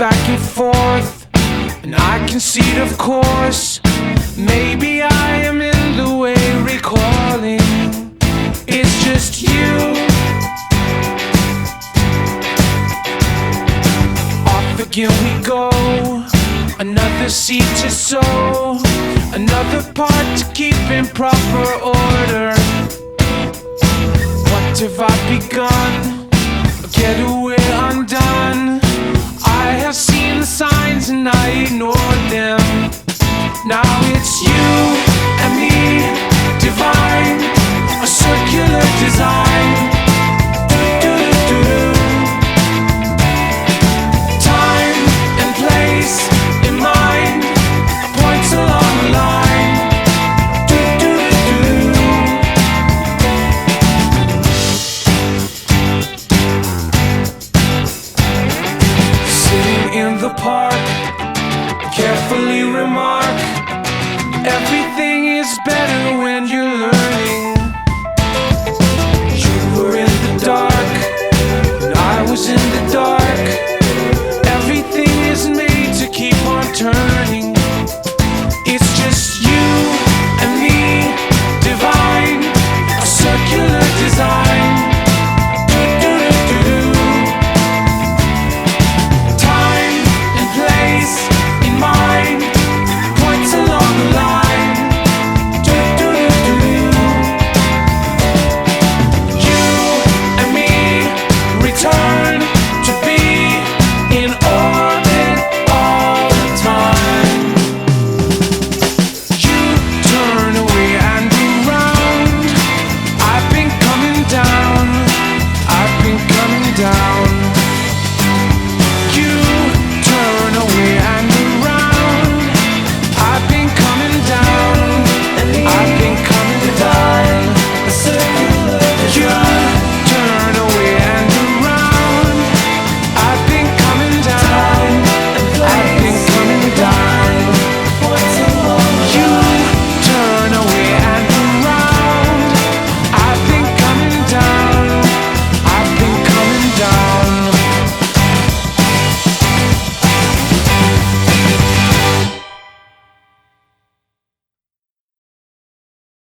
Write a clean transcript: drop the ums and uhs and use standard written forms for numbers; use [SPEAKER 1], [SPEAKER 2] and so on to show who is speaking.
[SPEAKER 1] back and forth, and I concede, of course. Maybe I am in the way recalling. It's just you. Off again we go. Another seed to sow, another part to keep in proper order. What have I begun? A getaway undone. I have seen the signs and I ignored them. Now it's you and me, divine, a circular design. Time and place in mind, points along the line. Sitting in the park, carefully remark, everything is better when you're learning. You were in the dark, and I was in the dark. Everything is made to keep on turning. It's just you and me, divine, a circular design. Time and place in mind, points along the line. You and me return to be in orbit all the time. You turn away and around. I've been coming down. I've been coming down.